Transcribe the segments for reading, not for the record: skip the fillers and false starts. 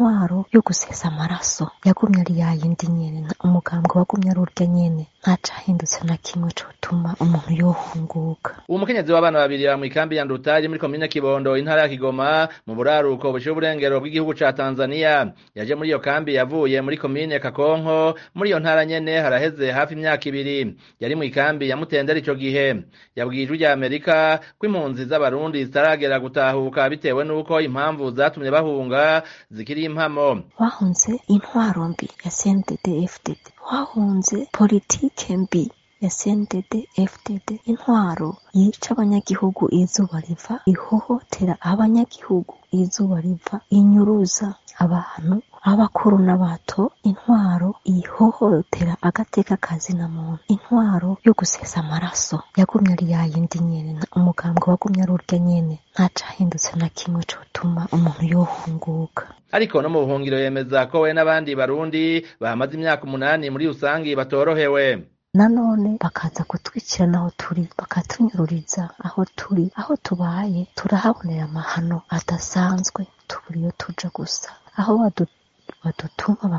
intwaro yo gusesa amaraso yagumye ari yayindi nyene, umugambwe wagumye ari urya nyene, ntacahindutse na kimwe cotuma umuntu yohunguka. Uwo mukenyezi w'abana babiri ba mw'ikambi ya Nduta iri muri komine Kibondo intara ya Kigoma mu buraruko bushira uburengero bw'igihugu ca Tanzania, yaje muri iyo kambi yavuye muri komine Kakonko muri iyo ntara nyene haraheze hafi imyaka 2. Yari mw'ikambi ya Mutendera ico gihe, yabwiye ijwi rya Amerika ko impunzi z'abarundi zitaragera gutahuka bitewe nuko impamvu zatumye bahunga zikiri impamo. Wahunze intwaro mbi ya CNDD-FDD, wahunze politike mbi ya CNDD-FDD, intwaro yica abanyagihugu izuba riva, ihohotera abanyagihugu izuba riva, inyuruza abantu abakuru n'abato, intwaro ihohotera agateka kazina muntu, intwaro yo gusesa amaraso yagumye ari yayindi nyene, umugambwe wagumye ari urya nyene, ntacahindutse na kimwe cotuma umuntu yohunguka. Ariko no mu buhungiro yemeza ko we n'abandi barundi bahamaze imyaka 8 muri rusangi batorohewe. Nanone bakaza kutwicira naho turi, bakatunyururiza aho turi, aho tubaye turahabonera amahano adasanzwe, tubura iyo tuja gusa, aho badutuma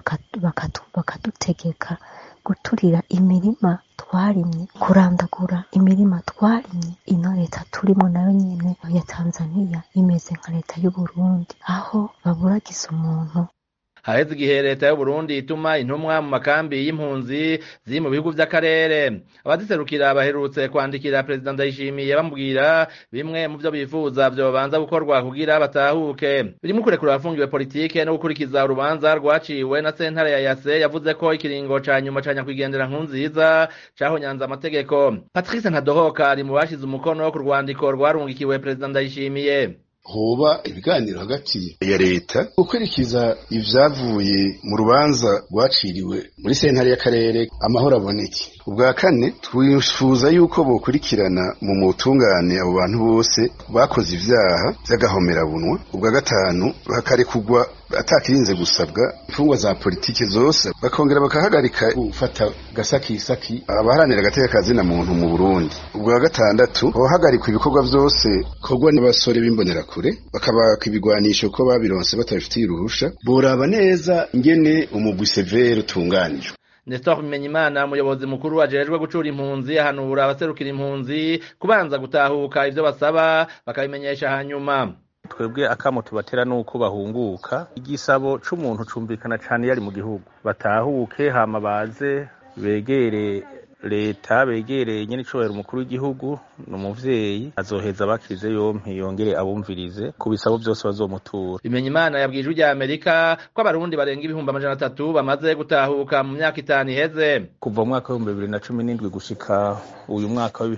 bakadutegeka guturira imirima twarimye, kurandagura imirima twarimye. Ino leta turimo nayo nyene ya Tanzania imeze nka leta y'u Burundi, aho baburagiza umuntu. Haheze igihe leta y'u Burundi ituma intumwa mu makambi y'impunzi ziri mu bihugu vy'akarere. Abaziserukira baherutse kwandikira President Ndayishimiye bamubwira bimwe mu vyo bifuza vyobanza gukorwa kugira batahuke. Birimo kurekura abafungiwe politike no gukurikiza urubanza rwaciwe na sentare ya Yase yavuze ko ikiringo ca nyuma ca nyakwigendera Nkurunziza cahonyanze amategeko. Patrice Ntadohoka ari mu bashize umukono ku rwandiko rwarungikiwe President Ndayishimiye. Hoba ibiganiro hagati ya leta gukurikiza ivyavuye mu rubanza rwaciriwe muri sentare y'akarere, amahoro aboneke. Ubwa kane twifuza yuko bokurikirana mu mutungane abo bantu bose bakoze ivyaha vy'agahomerabunwa. Ubwa gatanu bakarekugwa atakirinze gusabwa imfungwa za politike zose, bakongera bakahagarika gufata gasakisaki abaharanira agateka kazina muntu mu Burundi. Ubwa gatandatu bohagarikwa ibikorwa vyose kogwa n'abasore b'imbonerakure, bakabaka ibigwanisho ko babironse batabifitiye uruhusha. Boraba neza ingene umugwi severe utunganijwe. Nestor Bimenyimana, umuyobozi mukuru ajejwe gucura impunzi, ahanura abaserukira impunzi kubanza gutahuka ivyo basaba bakabimenyesha hanyuma. Twebwe akamo tubatera nuko bahunguka, igisabo c'umuntu cumvikana cane yari mu gihugu, batahuke hama baze begere leta, begereye nyene icobera umukuru w'igihugu n'umuvyeyi, azoheza bakize yompi yongere abumvirize ku bisabo vyose bazomutura. Bimenyimana yabwiye ijwi rya Amerika ko abarundi barenga 300 bamaze gutahuka mu myaka 5 iheze. Kuva mu mwaka wa 2017 gushika uyu mwaka wa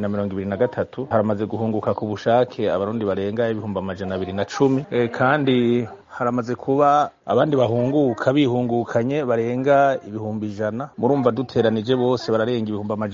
2023 haramaze guhunguka ku bushake abarundi barenga 210, kandi haramaze kuba abandi bahunguka bihungukanye barenga 100,000. Murumva duteranije bose bararenga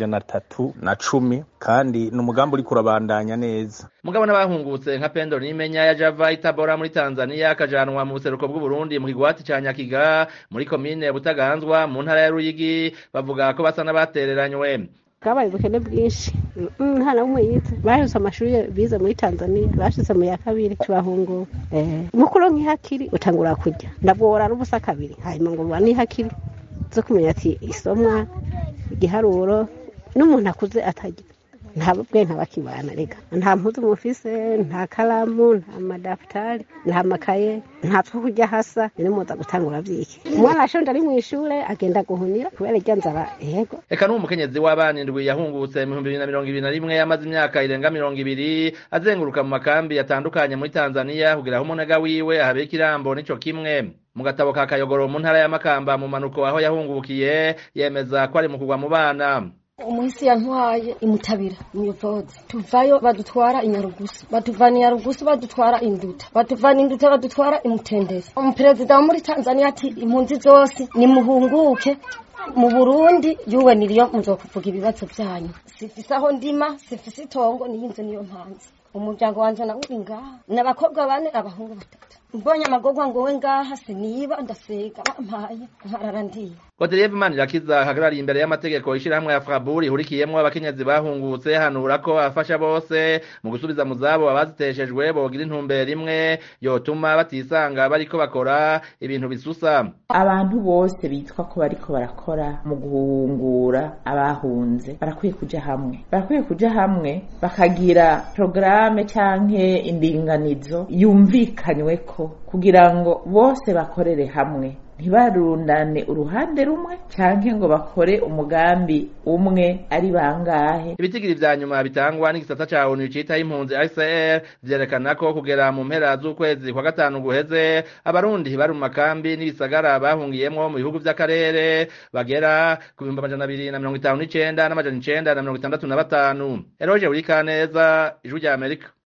310, kandi n'umugambi uri kurabandanya neza. Mugabo n'abahungutse nka Pendo Nimenya ya Java Itabora muri Tanzania akajanwa mu buseruko bw'u Burundi mu kigwati ca Nyakiga muri komine Butaganzwa mu ntara ya Ruyigi bavuga ko basa n'abatereranywe. Kabaye ubukene bwinshi, nta na umwe yize, bahise amashuri bize muri Tanzania, bashize mu ya kabiri tubahunguka. Mukuru nk'ihakiri utangura kujya ndabwora n'ubusa kabiri, hanyuma ngo bani hakiri zo kumenya ati isomwa igiharuro n'umuntu akuze atagira ntabwe ntabakibana rega, nta mpuzu mufise, nta kalamu, nta madaftari, nta makaye, nta pfa kujya hasa, ni muza gutangura vyiki. Umwana ashonda ari mu ishure agenda guhunira kubera ryanzara. Yego eka n'umukenyezi w'abana 7 yahungutse mu 2021 yamaze imyaka irenga 20 azenguruka mu makambi yatandukanye muri Tanzania kugira aho umunega wiwe ahabika irambo nico kimwe. Mu gatabo ka Kayogoro mu ntara ya Makamba mu manuko aho yahungukiye yemeza ko ari mu kugwa mu bana. Umuhisi yantwaye imutabira umuyobozi, tuvayo badutwara inyarugusu, batuvana inyarugusu badutwara Induta, batuvana Induta badutwara imutendezi. Umuperezida muri Tanzania ati impunzi zose nimuhunguke mu Burundi, yuwe niriyo muzokuvuga ibibazo byanyu. Sifise aho ndima, sifise itongo, niyinze niyo mpanze. Umuryango wanje na uri ngaha n'abakobwa 4 abahungu 3. mbonye amagorwa ngo we ngaha siniba ndasega bampaye nkarara ndiye. Godelieve Manirakiza hagarariye imbere y'amategeko ishirahamwe ya Fraburi hurikiyemwo abakenyezi bahungutse hanura ko afasha bose mu gusubiza mu zabo abaziteshejwe bogira intumbero imwe yotuma batisanga bariko bakora ibintu bisusa. Abantu bose bitwa ko bariko barakora mu guhungura abahunze barakwiye kuja hamwe bakagira programme canke indinganizo yumvikanyweko kugira ngo bose bakorere hamwe ntibarundane uruhande rumwe canke ngo bakore umugambi umwe ari bangahe. Ibitigiri vya nyuma bitangwa n'igisata ca ONU cita impunzi ICR vyerekana ko kugera mu mpera z'ukwezi kwa gatanu guheze abarundi bari mu makambi n'ibisagara bahungiyemwo mu bihugu vy'akarere bagera ku 259 n'amajana 965. Eroje Urikaneza, Ijwi rya Amerika.